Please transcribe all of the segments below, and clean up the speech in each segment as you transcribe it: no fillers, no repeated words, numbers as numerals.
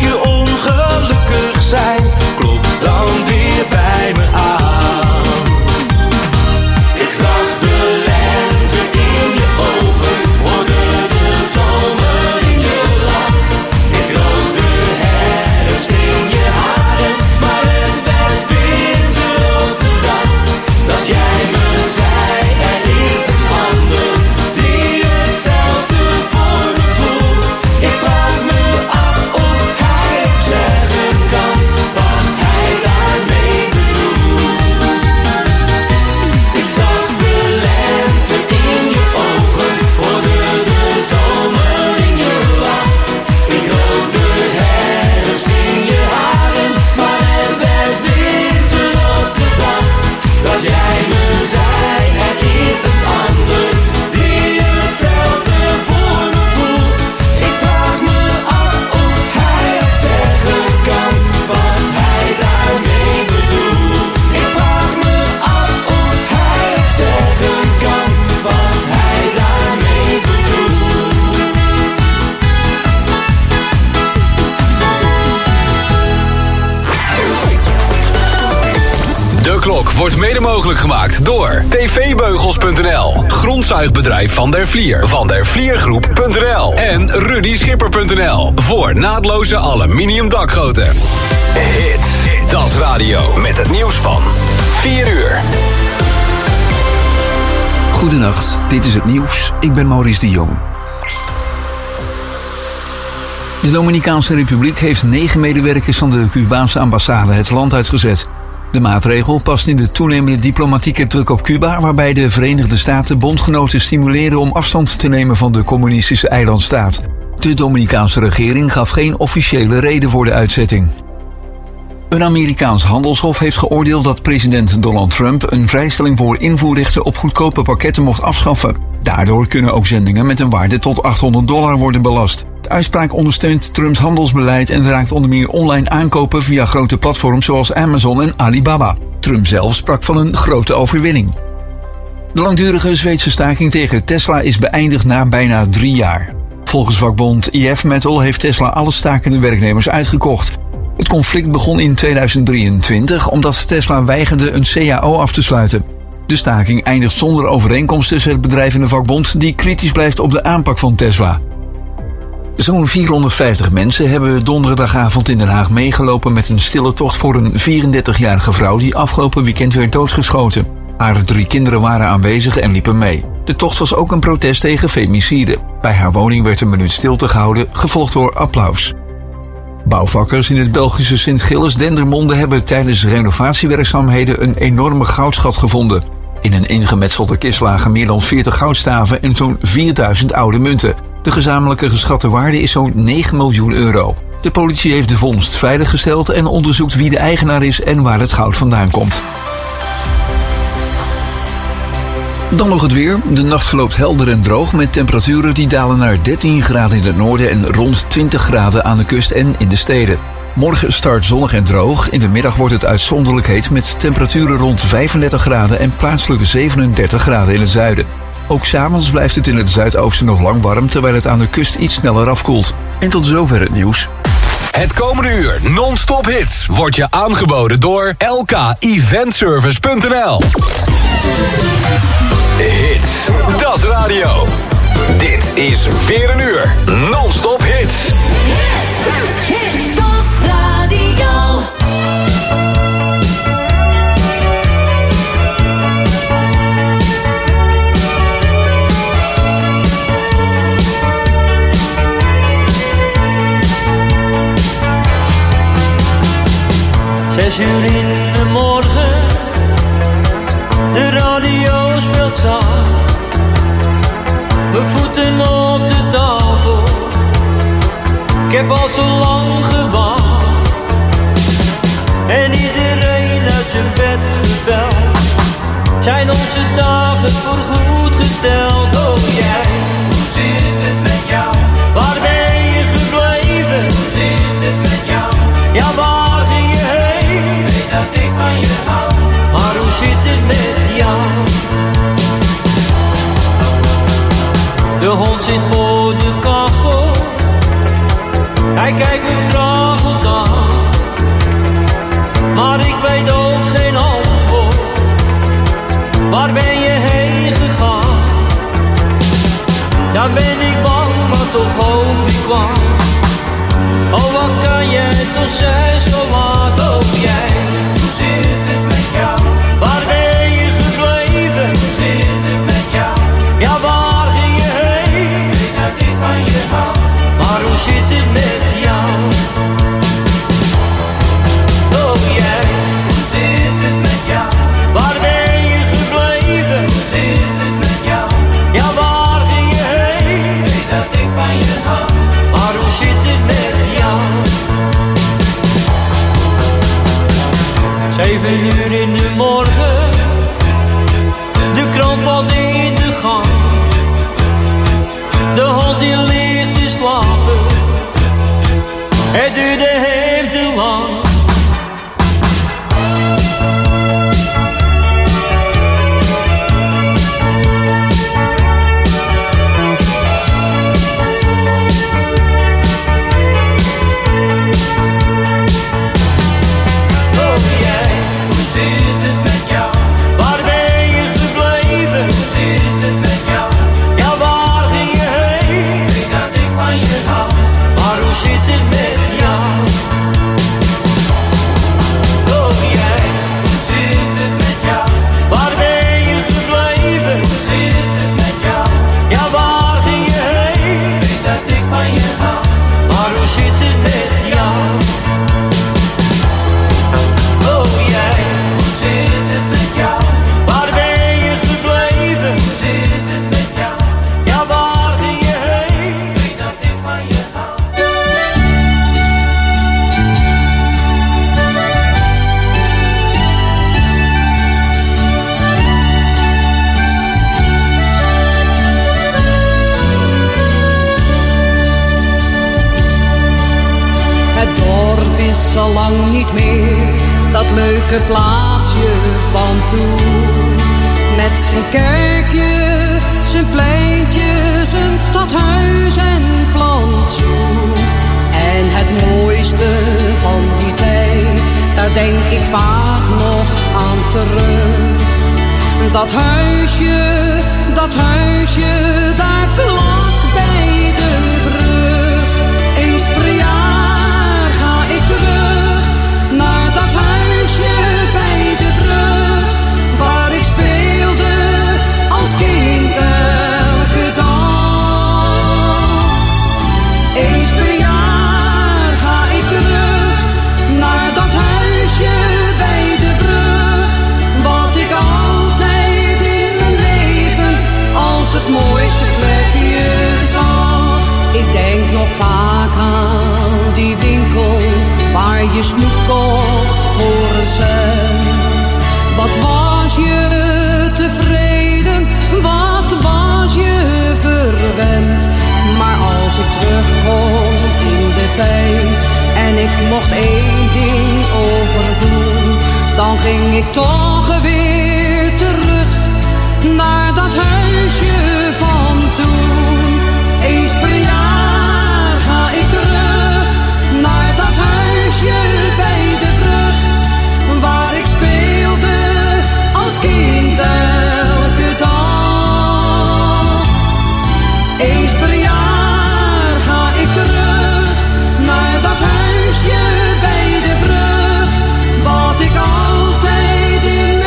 je ongelukkig zijn, klop dan weer bij me aan. Ik zag de lente in je ogen, hoorde de zomer in je lach. Ik rook de herfst in je haren, maar het werd winter op de dag dat jij me zei, er is een ander die hetzelfde voor me voelt. Ik vraag me af of hij ook zeggen kan wat hij daarmee bedoelt. Ik zag de lente in je ogen, hoorde de zomer in je lach. Ik rook de herfst in je haren, maar het werd winter op de dag dat jij me zei, er is een ander die hetzelfde voor me voelt. Ik vraag me af of hij ook zeggen kan wat hij daarmee bedoelt. Ik vraag me af of hij ook zeggen kan wat hij daarmee bedoelt. De klok wordt mede mogelijk gemaakt door tvbeugels.nl, grondzuigbedrijf Van der Vlier, vandervliergroep.nl en rudyschipper.nl voor naadloze aluminium dakgoten. Hits, Das Radio met het nieuws van 4 uur. Goedenacht, dit is het nieuws. Ik ben Maurice de Jong. De Dominicaanse Republiek heeft 9 medewerkers van de Cubaanse ambassade het land uitgezet. De maatregel past in de toenemende diplomatieke druk op Cuba, waarbij de Verenigde Staten bondgenoten stimuleren om afstand te nemen van de communistische eilandstaat. De Dominicaanse regering gaf geen officiële reden voor de uitzetting. Een Amerikaans handelshof heeft geoordeeld dat president Donald Trump een vrijstelling voor invoerrechten op goedkope pakketten mocht afschaffen. Daardoor kunnen ook zendingen met een waarde tot $800 worden belast. De uitspraak ondersteunt Trumps handelsbeleid en raakt onder meer online aankopen via grote platforms zoals Amazon en Alibaba. Trump zelf sprak van een grote overwinning. De langdurige Zweedse staking tegen Tesla is beëindigd na bijna 3 jaar. Volgens vakbond IF Metal heeft Tesla alle stakende werknemers uitgekocht. Het conflict begon in 2023 omdat Tesla weigerde een CAO af te sluiten. De staking eindigt zonder overeenkomst tussen het bedrijf en de vakbond die kritisch blijft op de aanpak van Tesla. Zo'n 450 mensen hebben donderdagavond in Den Haag meegelopen met een stille tocht voor een 34-jarige vrouw die afgelopen weekend werd doodgeschoten. Haar 3 kinderen waren aanwezig en liepen mee. De tocht was ook een protest tegen femicide. Bij haar woning werd een minuut stilte gehouden, gevolgd door applaus. Bouwvakkers in het Belgische Sint-Gilles-Dendermonde hebben tijdens renovatiewerkzaamheden een enorme goudschat gevonden. In een ingemetselde kist lagen meer dan 40 goudstaven en zo'n 4000 oude munten. De gezamenlijke geschatte waarde is zo'n 9 miljoen euro. De politie heeft de vondst veiliggesteld en onderzoekt wie de eigenaar is en waar het goud vandaan komt. Dan nog het weer. De nacht verloopt helder en droog met temperaturen die dalen naar 13 graden in het noorden en rond 20 graden aan de kust en in de steden. Morgen start zonnig en droog. In de middag wordt het uitzonderlijk heet met temperaturen rond 35 graden en plaatselijk 37 graden in het zuiden. Ook 's avonds blijft het in het zuidoosten nog lang warm, terwijl het aan de kust iets sneller afkoelt. En tot zover het nieuws. Het komende uur non-stop hits wordt je aangeboden door lkeventservice.nl. Hits, Das Radio. Dit is weer een uur non-stop hits. Hits, Das Radio. Zes uur in de morgen, de radio speelt zacht. Mijn voeten op de tafel, ik heb al zo lang gewacht. En iedereen uit zijn bed gebeld, zijn onze dagen voorgoed geteld. Oh jij, hoe zit het met jou? Waar ben je gebleven? Hoe zit het met jou? Ja, waar ging je heen? Weet dat ik van je hou. Maar hoe zit het met jou? De hond zit voor de kachel, hij kijkt me vragen Dan ben ik bang, maar toch ook weer kwam. Oh, wat kan jij toch zijn zo laat, ook jij? Hoe zit het met jou? Waar ben je gebleven? Hoe zit het met jou? Ja, waar ging je heen? Weet dat ik van je hou. Maar hoe zit het met jou? Oh, jij. Hoe zit het met jou? Waar ben je gebleven? Hoe zit het met jou? Ja, waar ging je heen? Weet dat ik van je hou. Maar hoe zit het met jou? 7 uur in de morgen, de krant valt in de gang. De hond die ligt te slapen, het duurde hem te lang. Al lang niet meer dat leuke plaatsje van toen. Met zijn kerkje, zijn pleintje, zijn stadhuis en plantsoen. En het mooiste van die tijd, daar denk ik vaak nog aan terug. Dat huisje, daar vlak bij de brug. Eens per jaar ga ik terug naar dat huisje bij de brug, waar ik speelde als kind elke dag. Eens per jaar ga ik terug naar dat huisje bij de brug, wat ik altijd in mijn leven als het mooiste plekje zag. Ik denk nog vaak aan die winkel waar je snoep kocht voor een cent. Wat was je tevreden, wat was je verwend. Maar als ik terugkom in de tijd en ik mocht één ding overdoen, dan ging ik toch weer terug naar dat huisje van toen. Eens per jaar ga ik terug naar dat huisje bij de brug, waar ik speelde als kind elke dag. Eens per jaar ga ik terug naar dat huisje bij de brug, wat ik altijd in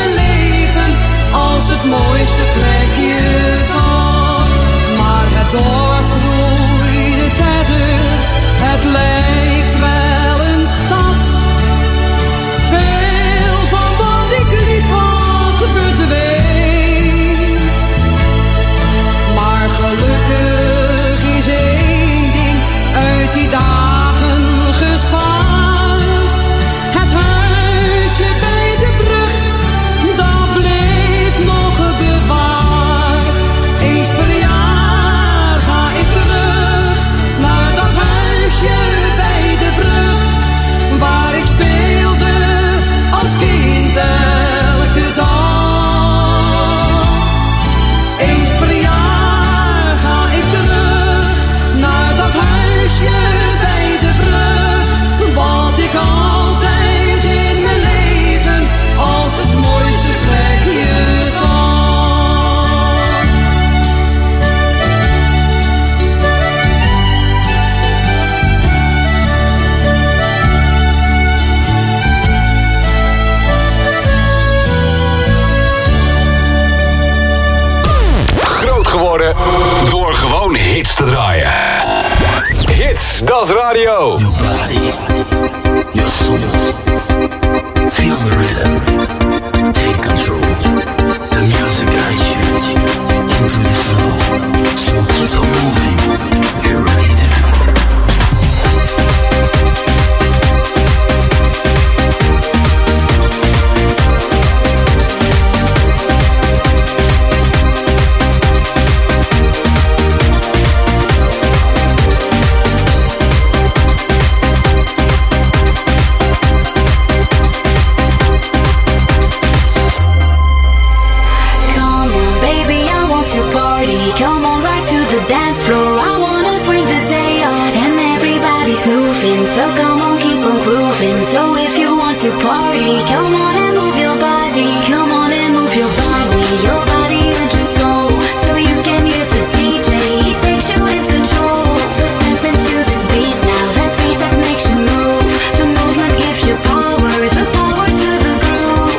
hits te draaien. Hits, dat is radio. Your body, your soul, feel the rhythm, take control. The music guides you into the flow, so keep on moving, get ready to go. Come on right to the dance floor. I wanna swing the day on, and everybody's moving. So come on, keep on grooving. So if you want to party, come on and move your body. Come on and move your body and your soul. So you can hear the DJ, he takes you in control. So step into this beat now, that beat that makes you move. The movement gives you power, the power to the groove.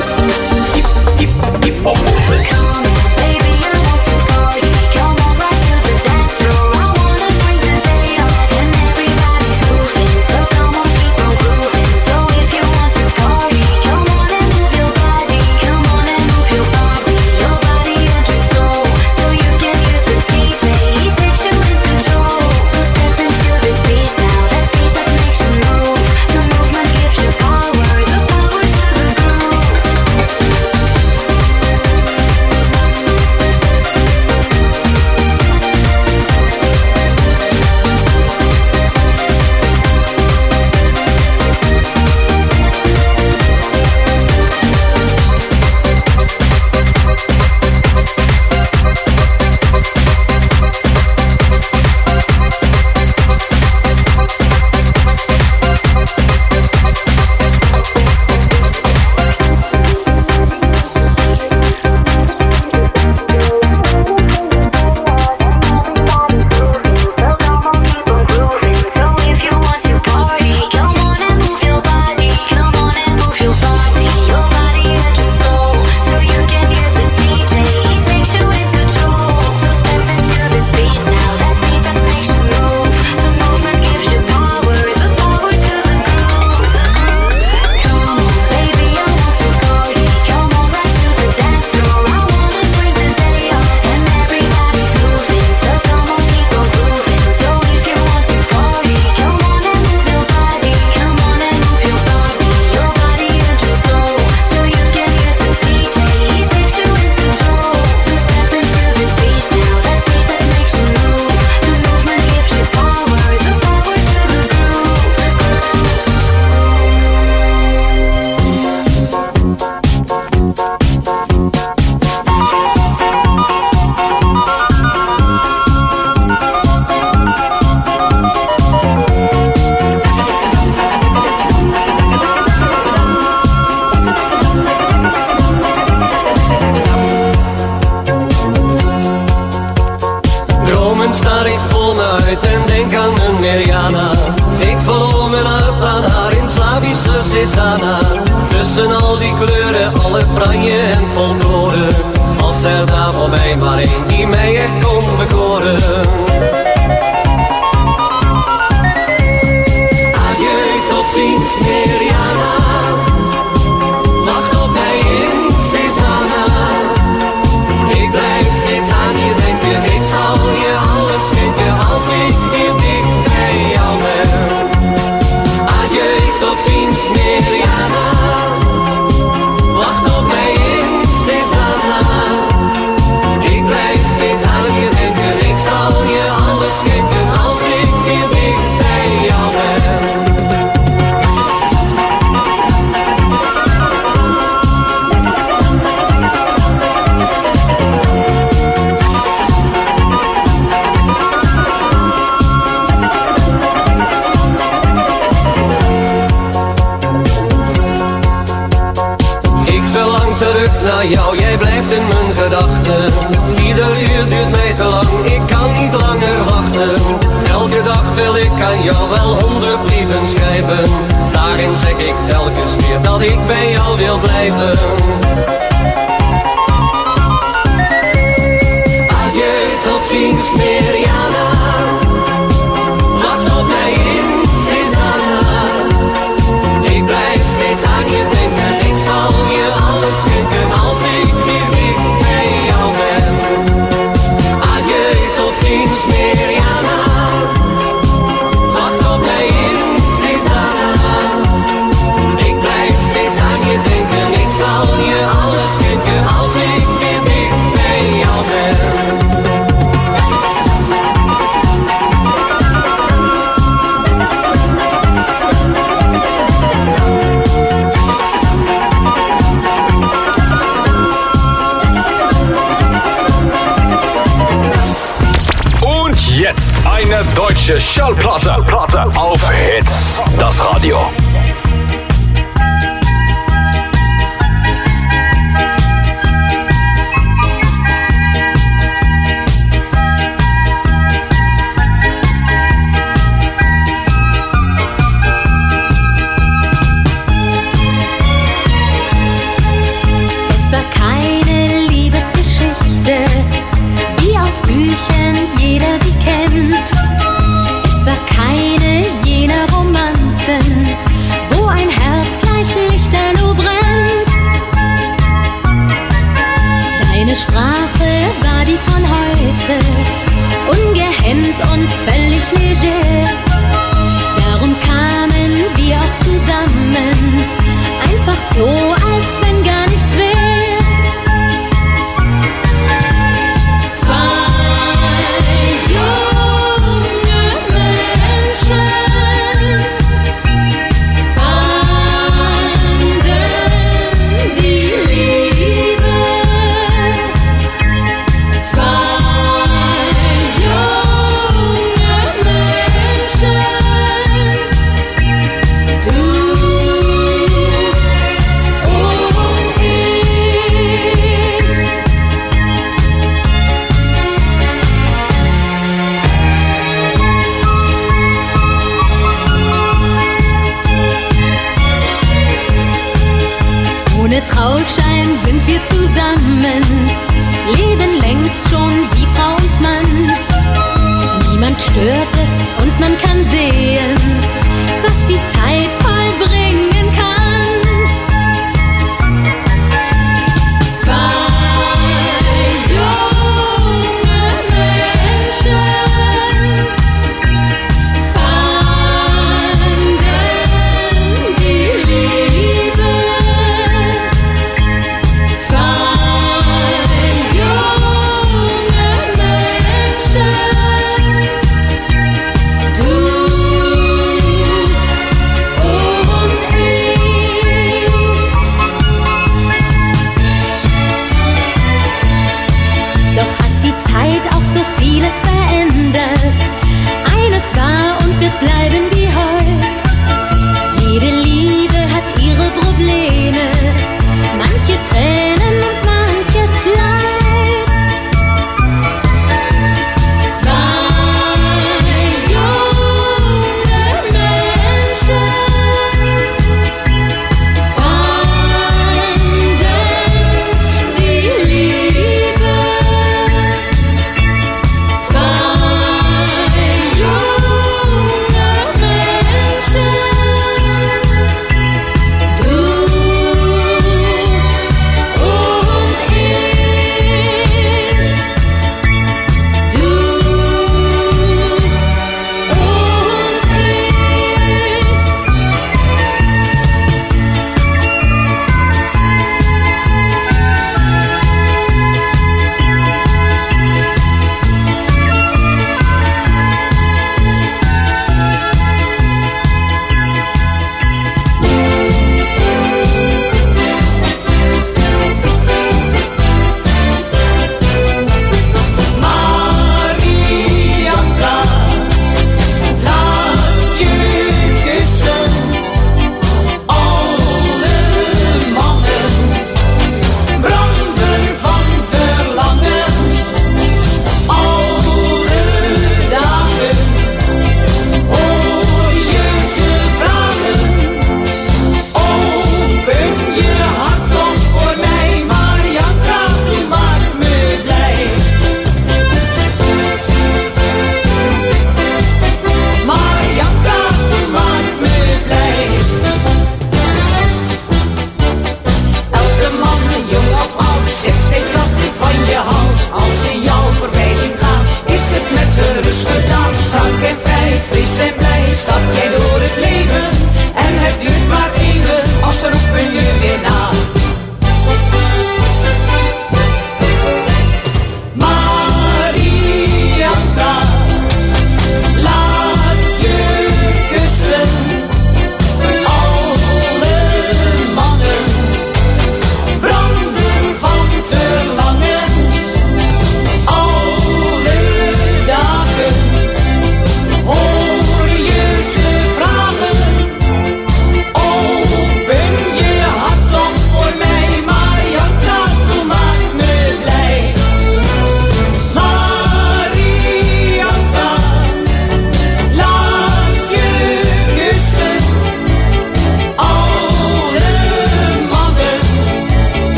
Keep on moving. Come on, baby, I want to party. Come on right to the dance floor. I wanna swing the day on, and everybody's moving. So come on, keep on grooving. So if you want to party, come on and move your body. Come on and move your body and your soul. So you can hear the DJ, he takes you in control. So step into this beat now, that beat that makes you move. The movement gives you power, the power to the groove. Dromen staar ik voor me uit en denk aan een Mirjana. Ik verloor me uit aan haar in Slavische Cesana. Tussen al die kleuren, alle franje en folklore. Als er daar voor mij maar één die mij echt kon bekoren. Adieu, tot ziens Mirjana. Wacht op mij in Cesana. Ik blijf steeds aan je denken, ik zal je alles schenken als ik hier dicht bij jou ben. Adieu, tot ziens Mirjana. Wacht op mij in Cesana. Ik blijf steeds aan je denken, ik zal je alles schenken als ik hier dicht bij jou ben. Naar jou, jij blijft in mijn gedachten. Ieder uur duurt mij te lang, ik kan niet langer wachten. Elke dag wil ik aan jou wel 100 brieven schrijven. Daarin zeg ik telkens weer dat ik bij jou wil blijven. Adieu, tot ziens Mirjana. Wacht op mij in Susanna. Ik blijf steeds aan je denken. Ik zal je alles schenken als ik weer dicht bij jou ben. Adieu, tot ziens Mirjana. Wacht op mij in Susanna. Ik blijf steeds aan je denken. Ik zal je alles schenken als ik weer dicht bij jou ben. Jetzt eine deutsche Schallplatte auf Hits, das Radio. Es war keine Liebesgeschichte, wie aus Büchern jeder sie kennt. Es war keine jener Romanzen, wo ein Herz gleich lichterloh brennt. Deine Sprache war die von heute, ungehemmt und völlig leger. Darum kamen wir auch zusammen, einfach so, als wenn gar nichts wäre. Ohne Trauschein sind wir zusammen, leben längst schon wie Frau und Mann. Niemand stört es und man kann sehen, was die Zeit vollbringen kann. Zwei junge Menschen fanden die Liebe. Junge Menschen, du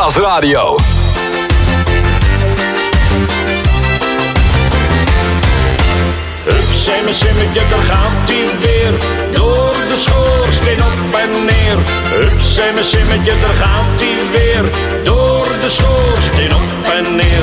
Radio. Hupsij mijn simmetje, daar gaat hij weer. Door de schoorsteen op en neer. Hupsij mijn simmetje, daar gaat hij weer. Door de schoorsteen op en neer.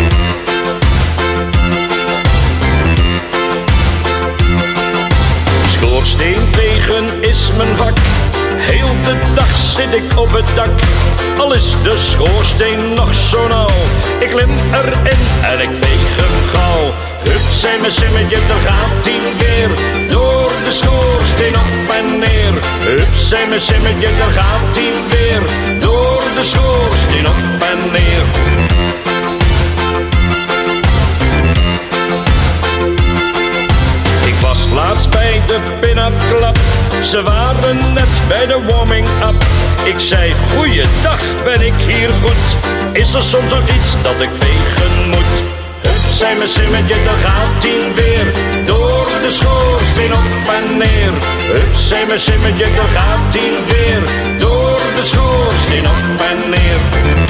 Schoorsteenvegen is mijn vak. Heel de dag zit ik op het dak. Al is de schoorsteen nog zo nauw. Ik klim erin en ik veeg hem gauw. Hupsij mijn simmetje, daar gaat hij weer. Door de schoorsteen op en neer. Hupsij mijn simmetje, daar gaat hij weer. Door de schoorsteen op en neer. Ik was laatst bij de Pin-Up Club. Ze waren net bij de warming-up. Ik zei, goeiedag, ben ik hier goed? Is er soms nog iets dat ik vegen moet? Hupsij mijn simmetje, daar gaat hij weer. Door de schoorsteen op en neer. Hupsij mijn simmetje, daar gaat hij weer. Door de schoorsteen op en neer.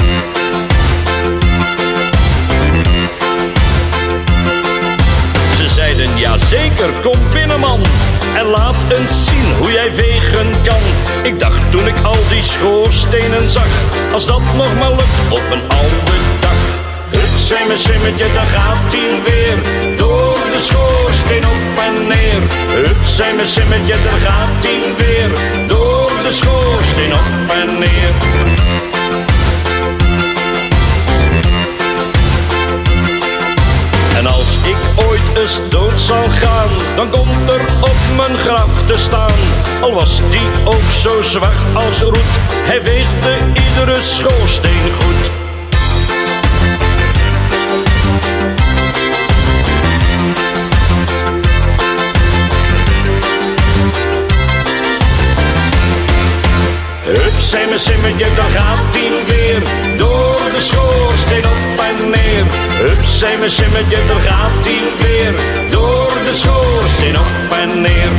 Ze zeiden, ja zeker, kom binnen man. En laat eens zien hoe jij vegen kan. Ik dacht toen ik al die schoorstenen zag, als dat nog maar lukt op een oude dag. Hupsij mijn simmetje, daar gaat hij weer. Door de schoorsteen op en neer. Hupsij mijn simmetje, daar gaat hij weer. Door de schoorsteen op en neer. En als ik ooit eens dood zal gaan, dan komt er op mijn graf te staan. Al was die ook zo zwart als roet, hij veegde iedere schoorsteen goed. Hupsij mijn simmetje, daar gaat hij weer. Door de schoorsteen op en neer. Hupsij mijn simmetje, daar gaat hij weer. Door de schoorsteen op en neer.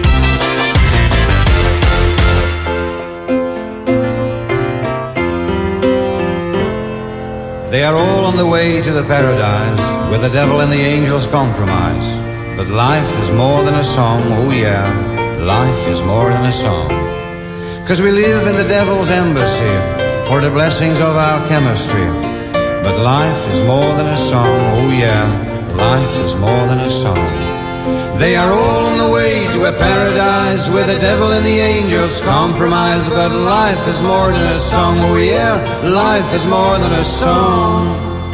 They are all on the way to the paradise where the devil and the angels compromise. But life is more than a song, oh yeah, life is more than a song. 'Cause we live in the devil's embassy for the blessings of our chemistry. But life is more than a song, oh yeah, life is more than a song. They are all on the way to a paradise where the devil and the angels compromise. But life is more than a song, oh yeah, life is more than a song.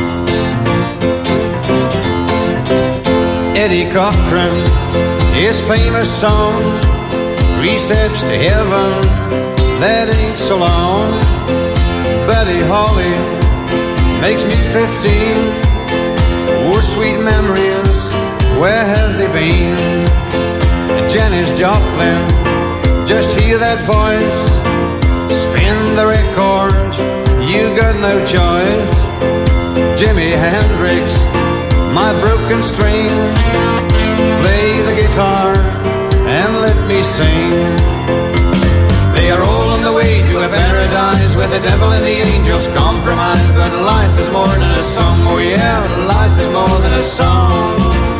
Eddie Cochran, his famous song, 3 steps to heaven, that ain't so long. Buddy Holly makes me 15. Oh, sweet memories, where have they been? Janis Joplin, just hear that voice. Spin the record, you got no choice. Jimi Hendrix, my broken string. Play the guitar and let me sing. They are all on the way to a paradise where the devil and the angels compromise. But life is more than a song, oh yeah, life is more than a song.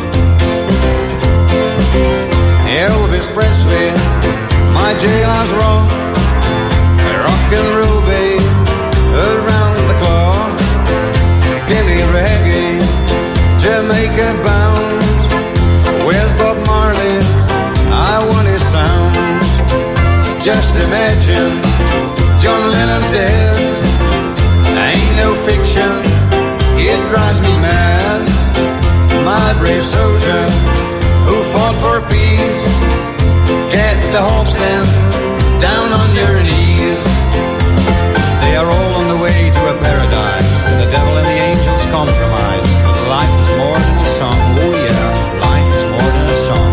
Elvis Presley, my jailhouse rock, rock and roll babe, around the clock. Gimme reggae, Jamaica bound. Where's Bob Marley? I want his sound. Just imagine John Lennon's dead. Ain't no fiction, it drives me mad. My brave soldier who fought for peace, get the whole stand down on your knees. They are all on the way to a paradise where the devil and the angels compromise. But life is more than a song, oh yeah, life is more than a song.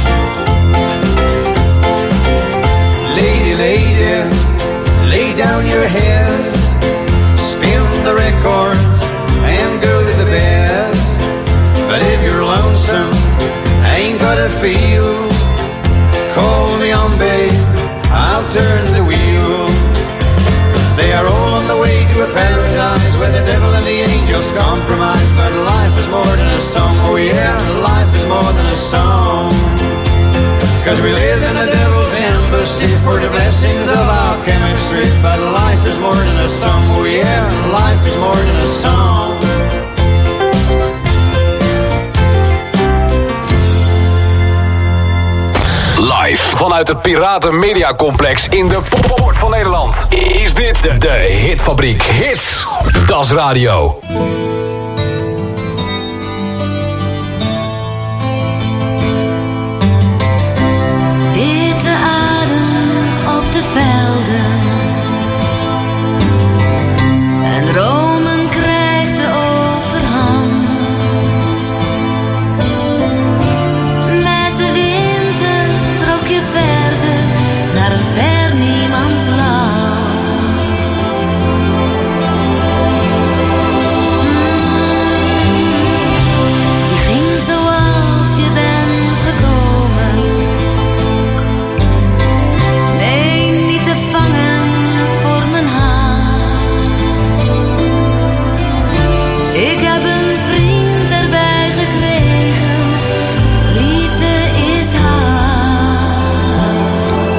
Lady, lady, lay down your head, spin the records and go to the bed. But if you're lonesome, ain't got a feel, call me on babe, I'll turn a song. Oh yeah, life is more than a song. Cause we live in a devil's embassy for the blessings of our chemistry. But life is more than a song. Oh yeah, life is more than a song. Live vanuit het Piraten Media Complex in de Poort van Nederland is dit de Hitfabriek Hits. Das Radio. Witte adem op de velden en Romen krijgt de overhand. Met de winter trok je verder naar een ver niemandsland. Je ging zoals je bent gekomen. Nee, niet te vangen voor mijn haat. Ik heb een vriend erbij gekregen. Liefde is haat.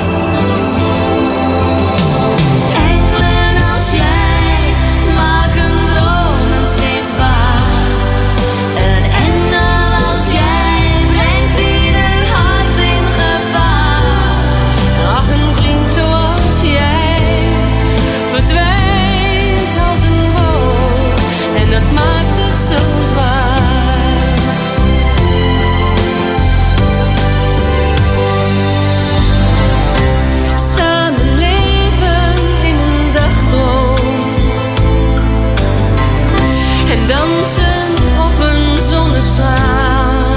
Engelen als jij maken dromen steeds waar. Een engel als jij brengt ieder hart in gevaar. Ach, een vriend zoals jij verdwijnt als een wolk en dat maakt het zo zwaar. Samen leven in een dagdroom en dansen op een zonnestraal.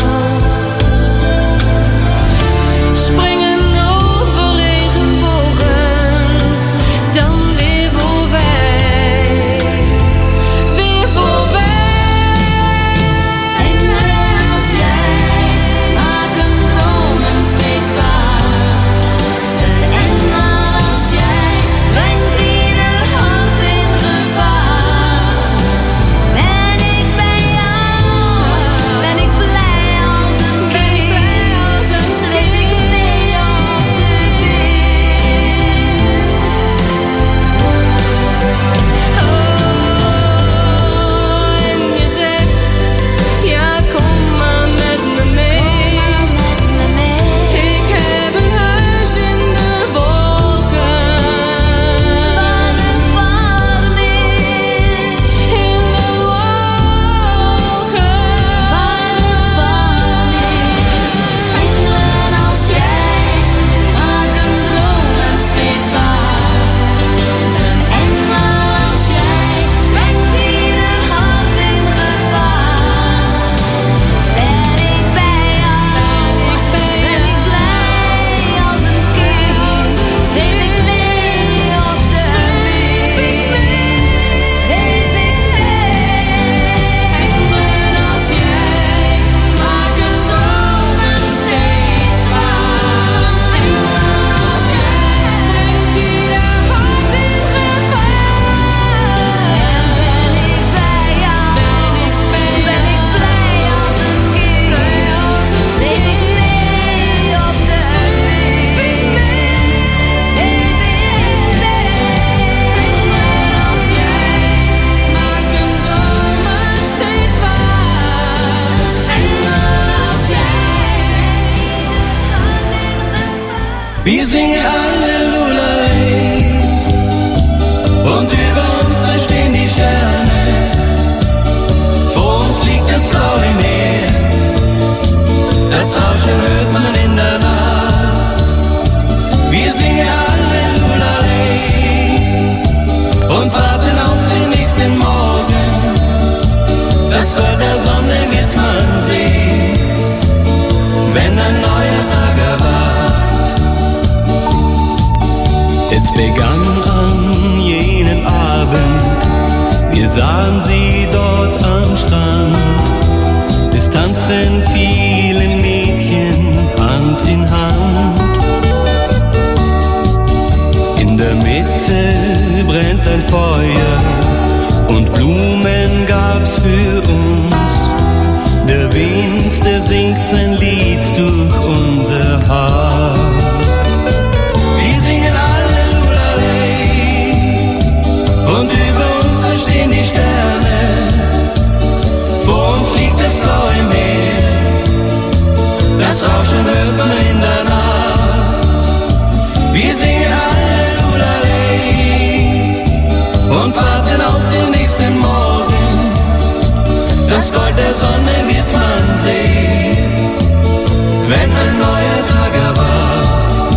Springen over regenbogen, dan weer voorbij, weer voorbij. Engelen als jij maken dromen steeds waar. Een engel als jij brengt ieder hart in gevaar. Ben ik bij jou, ben ik blij als een kind. Zweef ik mee op de wind. Oh, en je zegt, ja kom maar met me mee. Ik heb een huis in de wolken. Waar het warm is. In de wolken. Waar het warm is. Engelen als jij maken dromen steeds waar. Een engel als jij brengt ieder hart in gevaar. Ben ik bij jou, ben ik blij als een kind. Zweef ik mee op de wind. Zweef ik mee. Engelen als jij maken dromen steeds waar. Engelen als jij brengt ieder hart in gevaar. En ben ik bij jou, ben ik blij als een kind. Zweef ik mee op de wind. Zweef ik mee. Engelen als jij maken dromen steeds waar. Engelen als jij Wir singen Halleluja und über uns da stehen die Sterne. Vor uns liegt das blaue Meer, das Rauschen hört man in der Nacht. Wir singen Halleluja und warten auf den nächsten Morgen. Das Gott der Sonne wird man sehen, wenn ein neuer Tag erwacht. Es begann an jenem Abend, wir sahen sie dort am Strand. Es tanzten viele Mädchen Hand in Hand. In der Mitte brennt ein Feuer und Blumen gab's für uns. Der Das Gold der Sonne wird man sehen, wenn ein neuer Tag erwacht.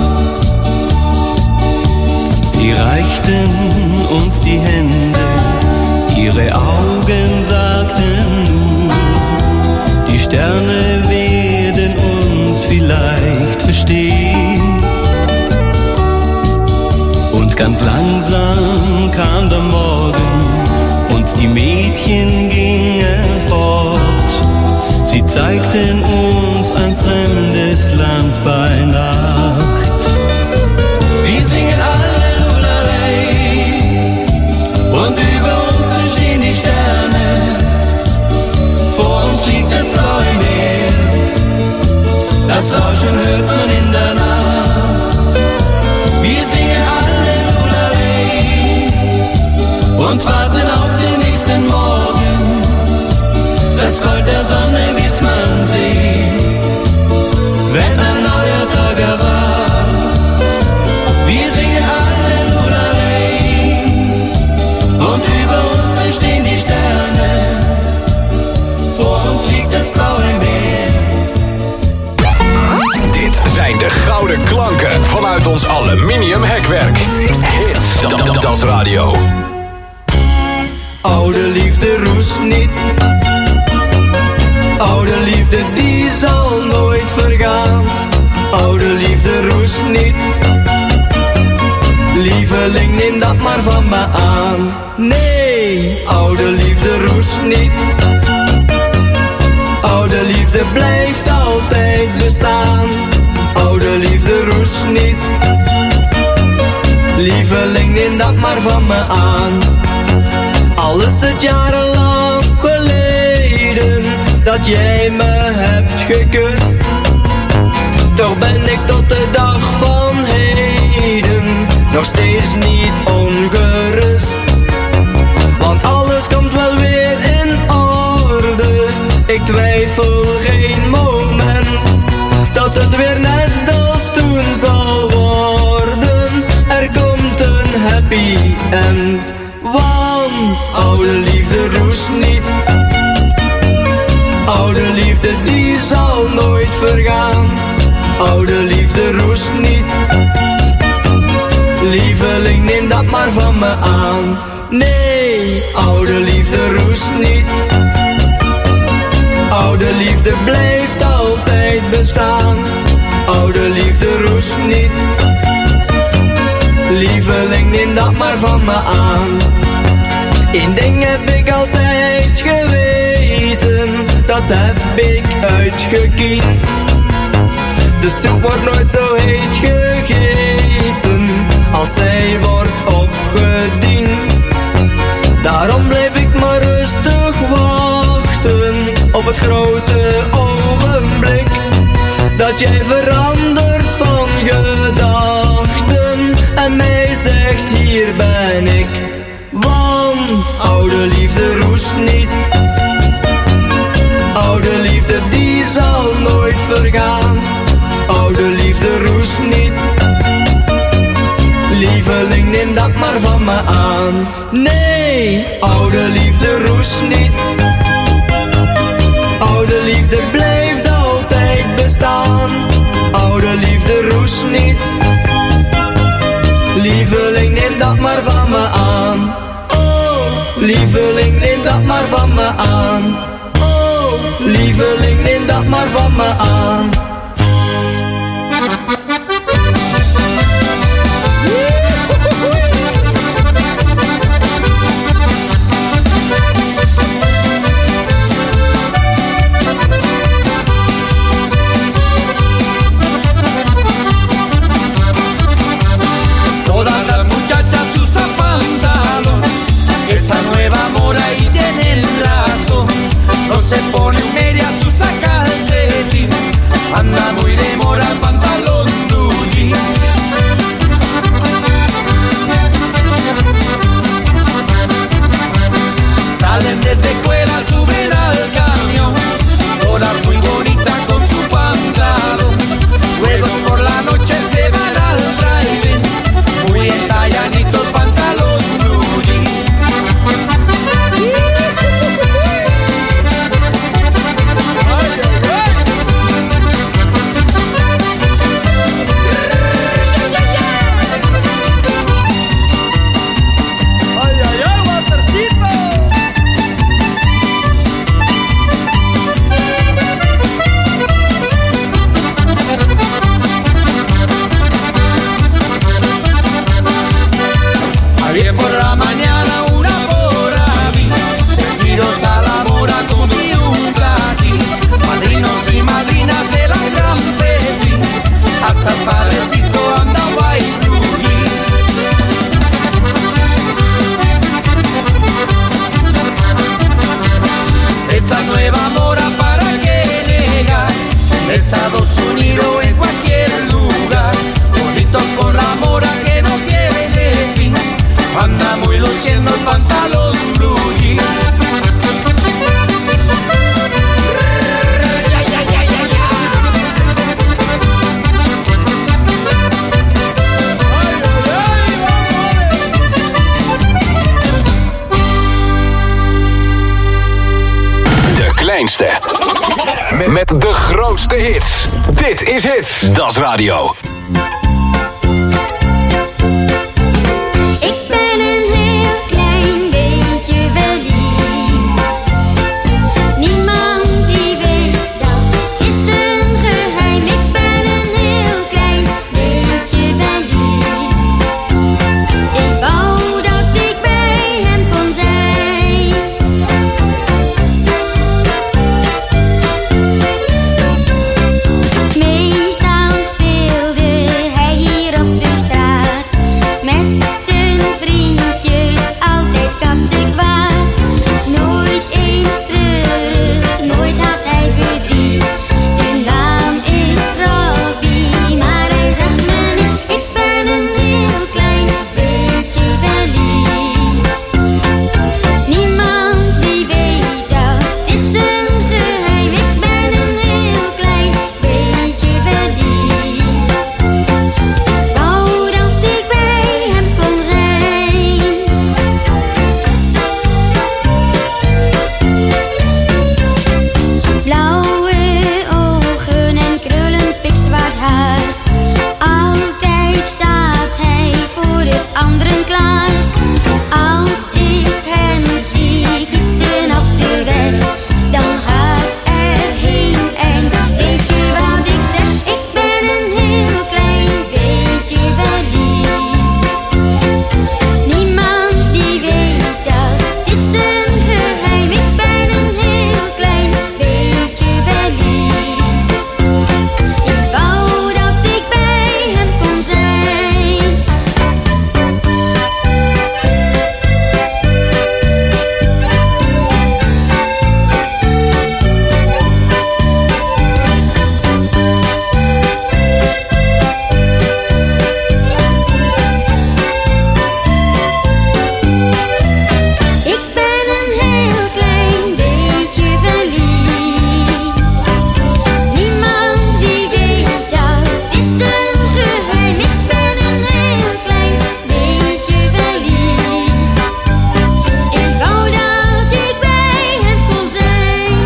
Sie reichten uns die Hände, ihre Augen sagten nur, die Sterne werden uns vielleicht verstehen. Und ganz langsam kam der Morgen und die Mädchen gingen fort. Sie zeigten uns ein fremdes Land bei Nacht. Wir singen alle Lulalei und über uns stehen die Sterne. Vor uns liegt das blaue Meer, das Rauschen hört man in der Nacht. Wir singen alle Lulalei und warten auf den nächsten Morgen. Das Gold der Sonne wird man sehen, wenn ein neuer Tag erwacht. Wir singen alle Lulalei und über uns stehen die Sterne. Vor uns liegt das blaue Meer. Dit zijn de gouden klanken vanuit ons aluminium hekwerk. Hits, dat is radio. Oude liefde roest niet. Oude liefde die zal nooit vergaan. Oude liefde roest niet. Lieveling, neem dat maar van me aan. Nee, oude liefde roest niet. Oude liefde blijft altijd bestaan. Oude liefde roest niet. Lieveling, neem dat maar van me aan. Al is het jarenlang geleden dat jij me hebt gekust, toch ben ik tot de dag van heden nog steeds niet ongerust. Want alles komt wel weer in orde, ik twijfel geen moment dat het weer net als toen zal worden. Er komt een happy end, want oude liefde roest niet. Oude liefde die zal nooit vergaan. Oude liefde roest niet. Lieveling, neem dat maar van me aan. Nee, oude liefde roest niet. Oude liefde blijft altijd bestaan. Oude liefde roest niet. Lieveling, neem dat maar van me aan. Eén ding heb ik altijd geweten, dat heb ik uitgekiend. De soep wordt nooit zo heet gegeten als zij wordt opgediend. Daarom blijf ik maar rustig wachten op het grote ogenblik dat jij verandert van gedachten en mij zegt hier ben ik. Want oude liefde roest niet. Oude liefde die zal nooit vergaan. Oude liefde roest niet. Lieveling, neem dat maar van me aan. Nee, oude liefde roest niet. Oude liefde blijft altijd bestaan. Oude liefde roest niet. Lieveling, neem dat maar van me aan. Oh, lieveling, neem dat maar van me aan. Oh, lieveling, neem dat maar van me aan. Todas las muchachas usan pantalón, esa nueva moda y tienen razón. No se ponen medias, usa calcetín, kleinste. Met de grootste hits. Dit is Hits. Das Radio. Ik ben een heel klein beetje verliefd. Niemand die weet dat, het is een geheim. Ik ben een heel klein beetje verliefd. Ik wou dat ik bij hem kon zijn. Meestal speelde hij hier op de straat met zijn vriendjes, altijd kattenkwaad. Nooit eens treurig, nooit had hij verdriet. Zijn naam is Robbie, maar hij zegt me niet. Ik ben een heel klein beetje verliefd. Niemand die weet dat, het is een geheim. Ik ben een heel klein beetje verliefd. Wou dat ik bij hem kon zijn. Blauwe ogen en krullen, pikzwart haar. Altijd staat hij voor het anderen klaar. Als ik hem zie fietsen op de weg, dan gaat er heen en weet je wat ik zeg? Ik ben een heel klein beetje verliefd. Niemand die weet dat, het is een geheim. Ik ben een heel klein beetje verliefd. Ik wou dat ik bij hem kon zijn. Ik ben een heel klein beetje verliefd. Niemand die weet dat, het is een geheim. Ik ben een heel klein beetje verliefd. Ik wou dat ik bij hem kon zijn.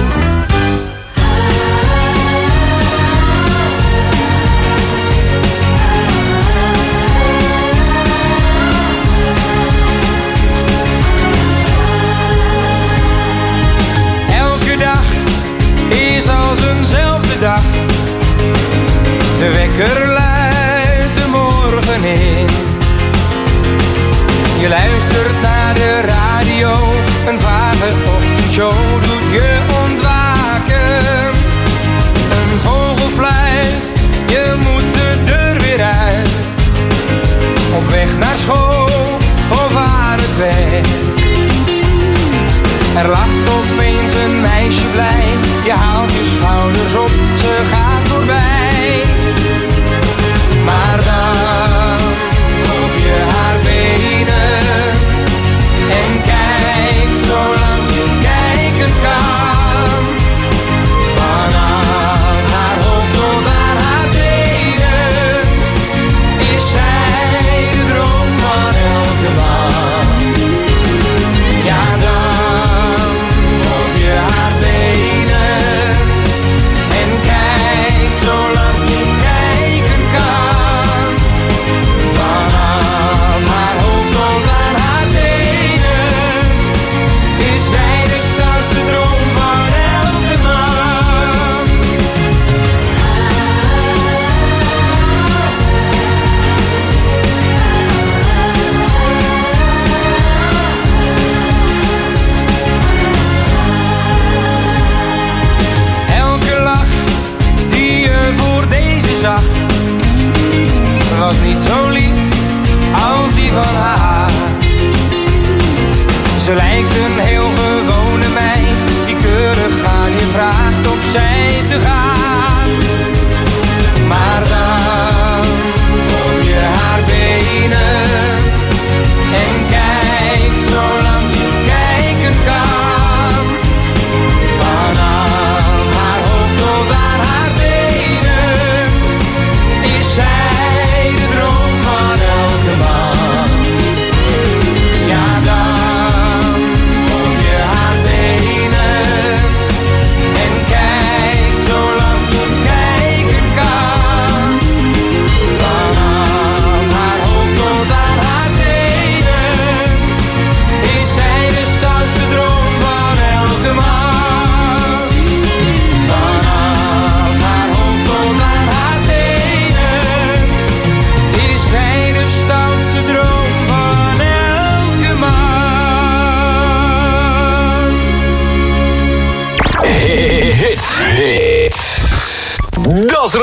Elke dag is als eenzelfde dag. De wekker luidt de morgen in. Je luistert naar de radio, een vage ochtendshow doet je ontwaken. Een vogel fluit, je moet de deur weer uit. Op weg naar school of aan het werk. Er lacht opeens een meisje blij, je haalt je schouders op, ze gaat voorbij. Maar dan volg je haar benen en kijkt zolang je kijken kan. Vanaf haar hoofd tot aan haar tenen is zij de droom van elke man. Ja, dan volg je haar benen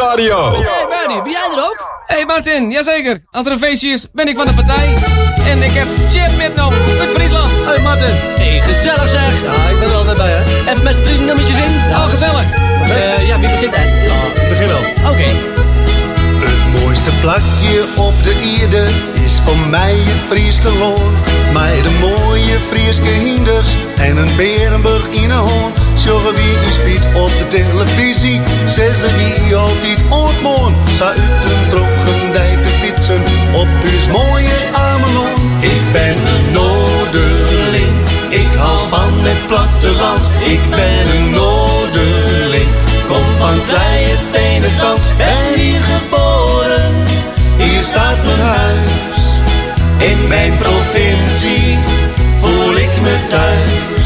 radio. Hey Bernie, ben jij er ook? Hey Martin, jazeker. Als er een feestje is, ben ik van de partij. En ik heb Chip metgenomen uit Friesland. Hey Martin. Hey, gezellig zeg. Ja, ik ben er altijd bij, hè. Even met z'n 3 nummertjes in. Al gezellig. Ja, wie begint dan? Ja, ik begin wel. Oké. Het mooiste plakje op de Ierde is voor mij het Frieske loon. Met de mooie Frieske hinders en een Berenburg in een hoorn. Zorgen wie je spiet op de televisie, zeggen wie altijd ontmoen. Zou uit een troggendijk te fietsen op uw mooie Amelon. Ik ben een Noorderling, ik hou van het platteland. Ik ben een Noorderling, kom van Klei, het Veen, het Zand. Ben hier geboren, hier staat mijn huis. In mijn provincie voel ik me thuis.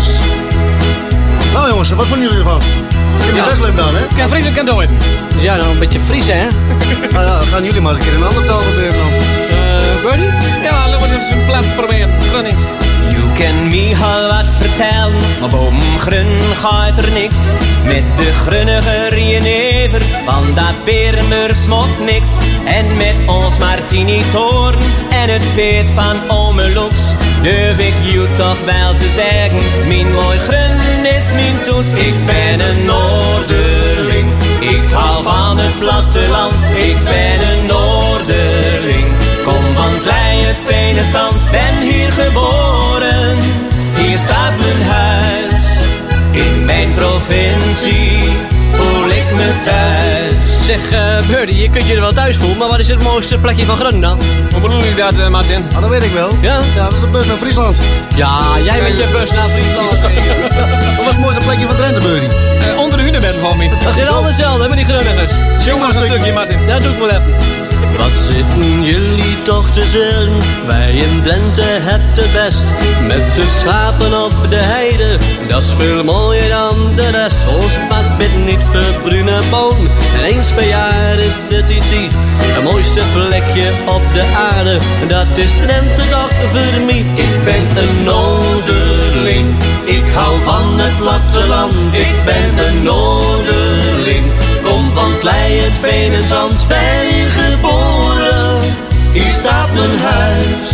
Nou jongens, wat vonden jullie ervan? Ik heb je best leuk gedaan, hè? Kan Fries en kan door. Ja, nou een beetje Fries, hè? Nou ja, gaan jullie maar eens een keer een andere taal proberen dan. Bernie? Ja, laten we eens een plaats proberen. Grunnings. You kan me al wat vertellen, maar boven grun gaat er niks. Met de grunnige Jenever van dat Berenburg smokt niks. En met ons Martini Toorn en het peet van Ome Loeks durf ik you toch wel te zeggen, mijn mooi grun is mijn toes. Ik ben een Noorderling, ik hou van het platteland. Ik ben een Noorderling, kom van Klei, het Veen, het Zand. Ben hier geboren, hier staat mijn huis. In mijn provincie voel ik me thuis. Zeg, Bernie, je kunt je er wel thuis voelen, maar wat is het mooiste plekje van Groningen dan? Hoe bedoel je dat, Martin? Ah, dat weet ik wel. Ja? Ja, dat is de bus naar Friesland. Ja, jij met je bus naar Friesland. Wat was het mooiste plekje van Drenthe, Bernie? Onder de hunebed van me. Dat is altijd hetzelfde, hè, met die Groningers. Zing maar een stukje, Martin. Ja, doe ik maar even. Wat zitten jullie toch te zeuren? Wij in Drenthe het te best. Met de schapen op de heide, dat is veel mooier dan de rest. Ons pad bid niet voor bruine boom. En eens per jaar is dit iets. Het mooiste plekje op de aarde, dat is Drenthe toch voor mij. Ik ben een Noorderling, ik hou van het platteland. Ik ben een Noorderling, kom van Klei, het Veen en Zand. Ben hier geboren, hier staat mijn huis.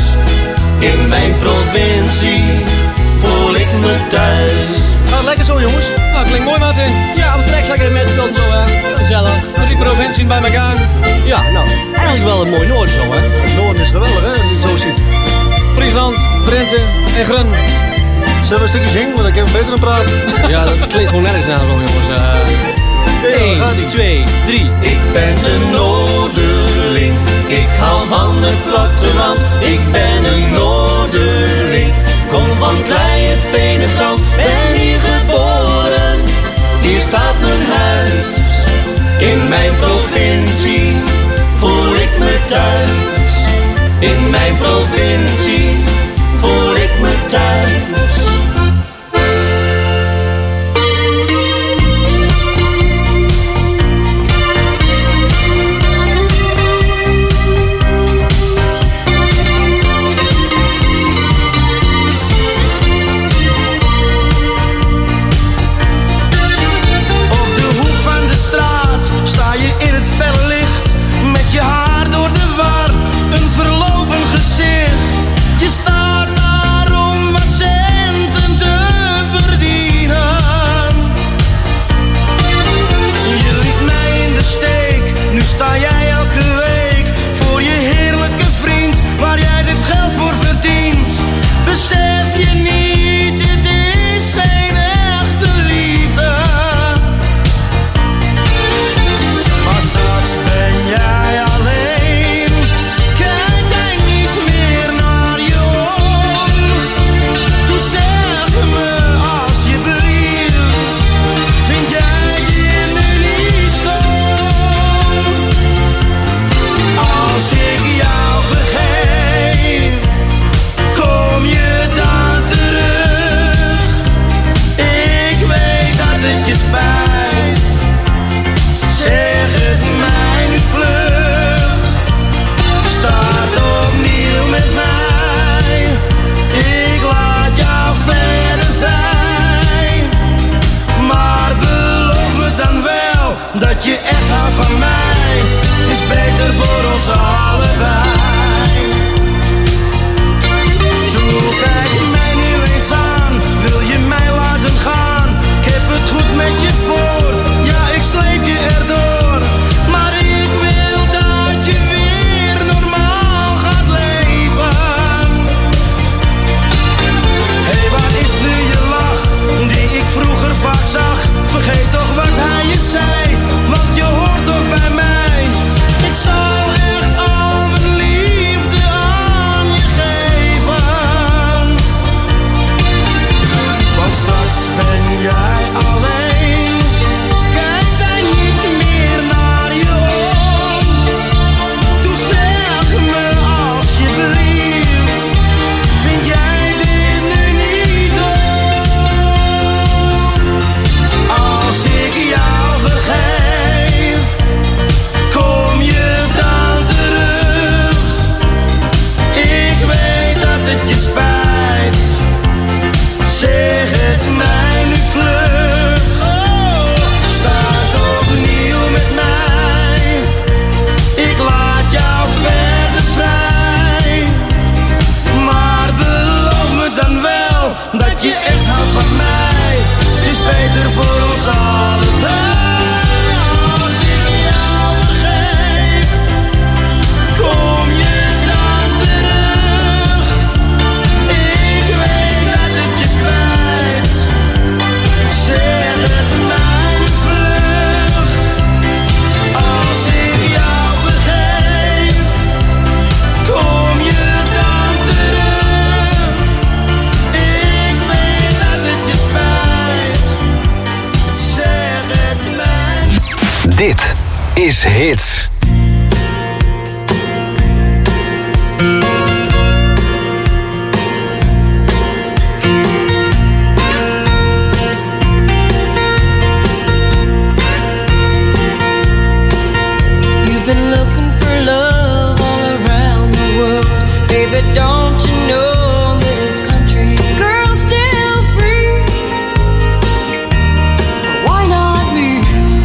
In mijn provincie voel ik me thuis. Gaat lekker zo, jongens. Nou, klinkt mooi, Martin. Ja, we trekken lekker met z'n zo, hè. Gezellig. Die provincie bij elkaar. Ja, nou, eigenlijk wel een mooi Noorden zo, hè. Het Noorden is geweldig, hè, als je het zo ziet. Friesland, Drenthe en Grun. Zullen we een stukje zingen, want ik heb beter dan praten. Ja, dat klinkt gewoon nergens aan, zo, jongens. 1, 2, 3. Ik ben een Noorderling, ik hou van het platteland. Ik ben een Noorderling, kom van Klei, het Veen, het Zand. Ben hier geboren, hier staat mijn huis. In mijn provincie voel ik me thuis. In mijn provincie voel ik me thuis. Je staat daar om wat zeg Dit is Hits. You've been looking for love all around the world. Baby, don't you know this country girl's still free? Why not me?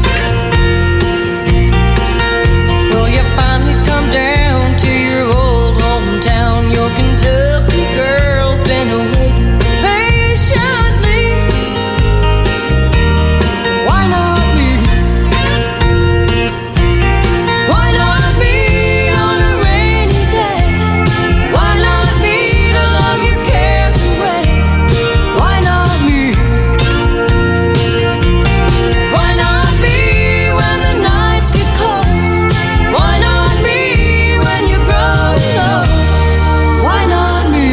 Well, you finally come down to your old hometown. Your Kentucky girl's been waiting patiently. Why not me? Why not me on a rainy day? Why not me to love your cares away? Why not me? Why not me when the nights get cold? Why not me when you grow old? Why not me?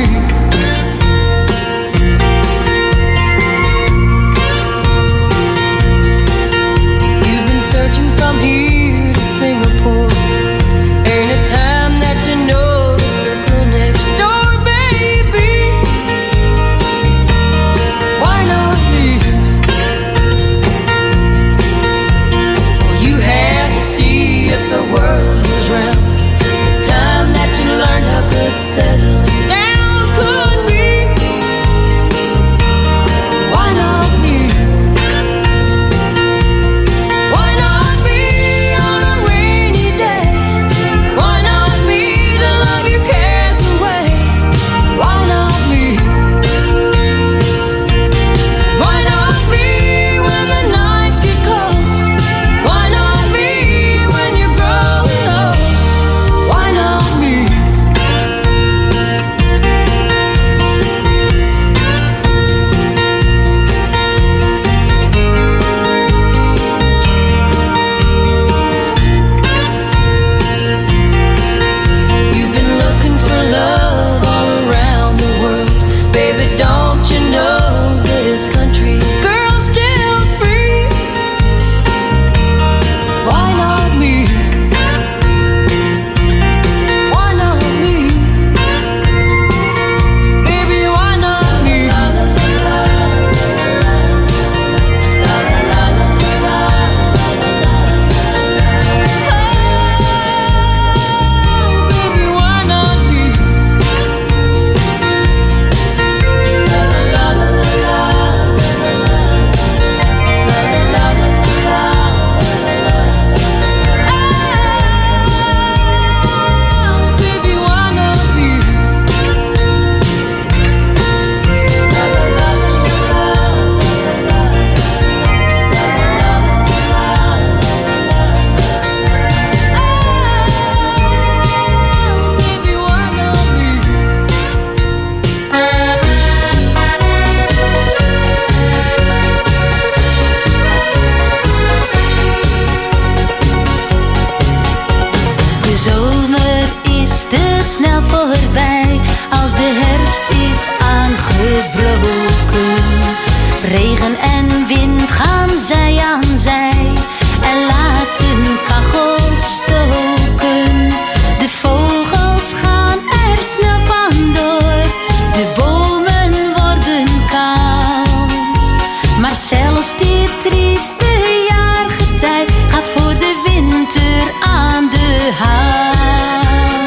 You've been searching from here to Singapore. Ain't a time that you notice the girl next door, baby. Why not me? Well, you had to see if the world was round. It's time that you learned how good settling down could be. Why not me? Why not me on a rainy day? Why not me to love your cares away? Why not me? Why not me when the nights get cold? Why not me when you're growing old? Why not me? You've been looking for love all around the world. Baby, don't you know this country girl's still free? Why not me? Why not me? Baby, why not me? Baby, why not me? Baby, why not me? Baby, why not me? De zomer is te snel voorbij als de herfst is aangebroken. Regen en wind gaan zij aan zij en laten kachels stoken. De vogels gaan er snel vandoor, de bomen worden kaal. Maar zelfs dit trieste jaargetij gaat voor de winter aan de haal.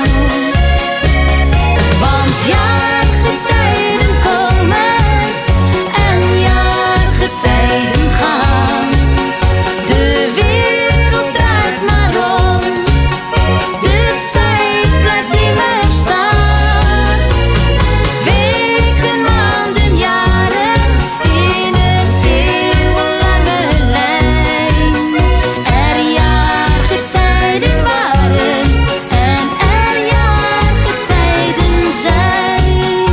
Want jaargetijden komen en jaargetijden gaan. De wereld draait maar rond, de tijd blijft niet meer staan. Weken, maanden, jaren in een eeuwenlange lijn. Er jaargetijden waren en er jaargetijden zijn.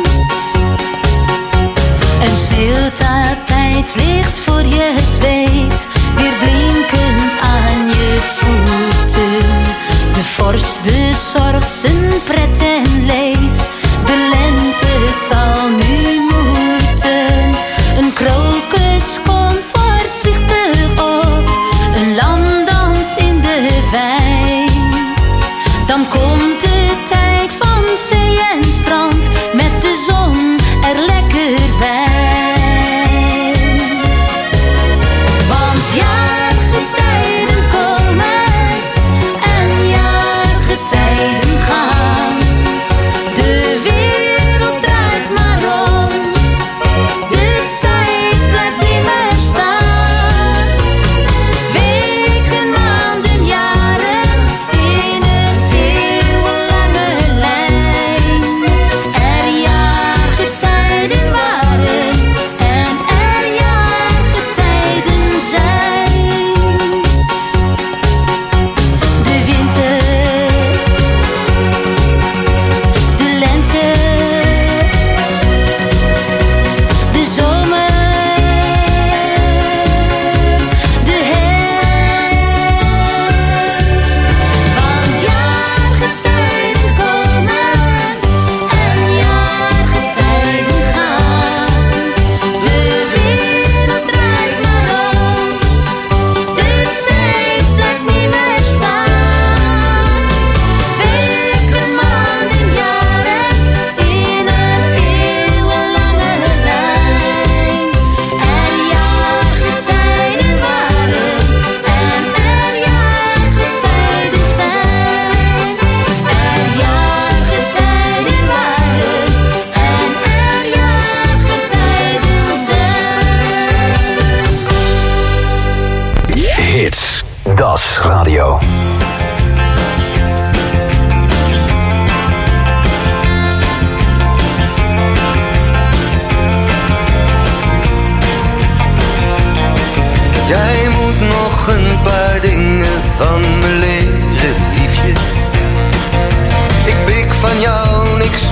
Een sneeuwtapijt ligt voor je het weet, weer blinkend aan je voeten. De vorst bezorgt zijn pret en leed, de lente zal nu moeten. Een krokus komt voorzichtig op, een lam dat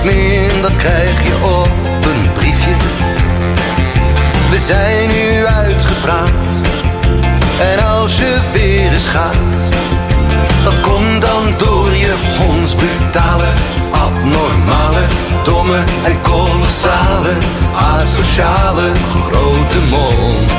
niks meer, dat krijg je op een briefje. We zijn nu uitgepraat, en als je weer eens gaat, dat komt dan door je hondsbrutale, abnormale, domme en kolossale, asociale grote mond.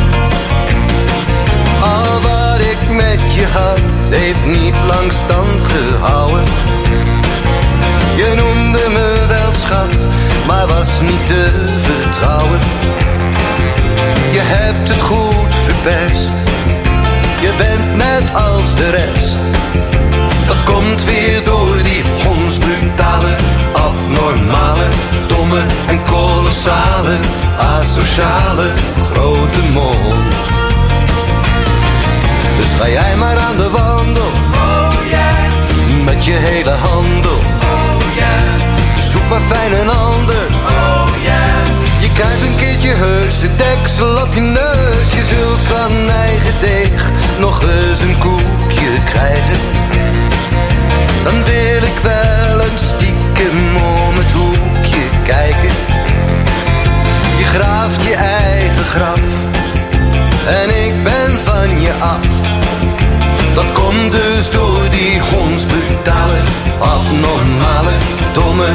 Al wat ik met je had, heeft niet lang stand gehouden. Je noemde me wel schat, maar was niet te vertrouwen. Je hebt het goed verpest, je bent net als de rest. Dat komt weer door die hondsbrutale, abnormale, domme en kolossale, asociale grote mond. Dus ga jij maar aan de wandel, oh yeah, met je hele handel, oh yeah. Zoek maar fijn een ander, oh yeah. Je krijgt een keertje heus de deksel op je neus. Je zult van eigen deeg nog eens een koekje krijgen.